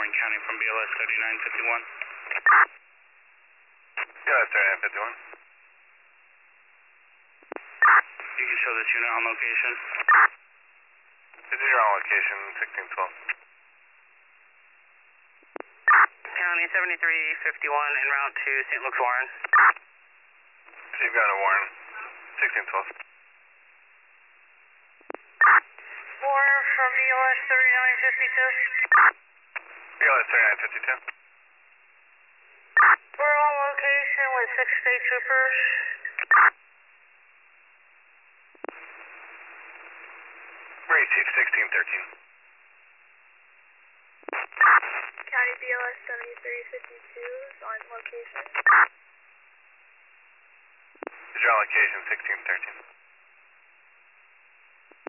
Warren County from BLS 3951. BLS 3951. You can show this unit on location. This is your on location, 1612. County 7351 en route to St. Luke's Warren. So you've got a Warren, 1612. Warren from BLS 3952. BLS 3952. We're on location with 6 state troopers. Received 1613. County BLS 7352 is on location. Is your on location, 1613.